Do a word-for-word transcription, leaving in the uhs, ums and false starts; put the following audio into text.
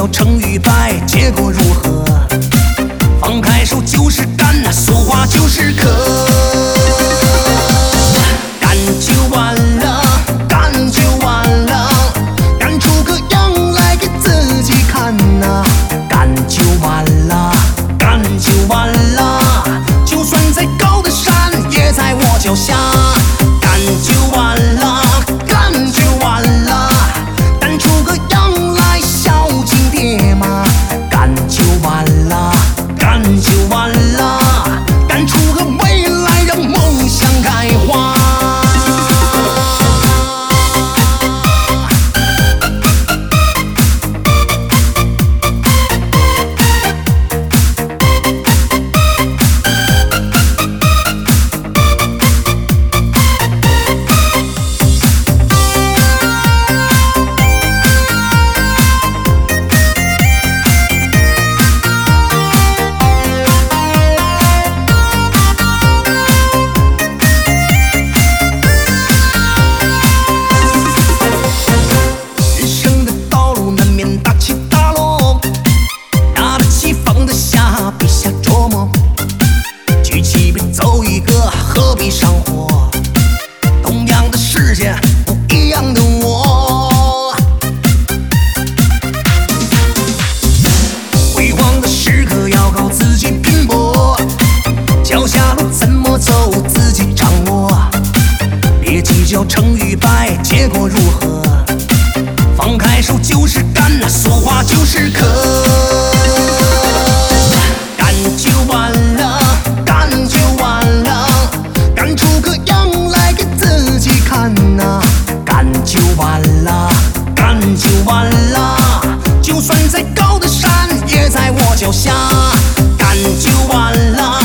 较成与败，结果如何？放开手就是干，俗话就是渴。干就完了，干就完了，干出个样来给自己看呐、干就完了，干就完了，就算再高的山也在我脚下。干就完了，干就完了，干出个样来孝敬爹妈。干就完了，干就完了，干出个未来让梦想开花。走一个，何必上火？同样的世界，不一样的我。辉煌的时刻要靠自己拼搏，脚下路怎么走自己掌握。别计较成与败，结果如何？放开手就是干，俗话就是渴。干就完了。干就完了，干就完了，就算再高的山也在我脚下。干就完了。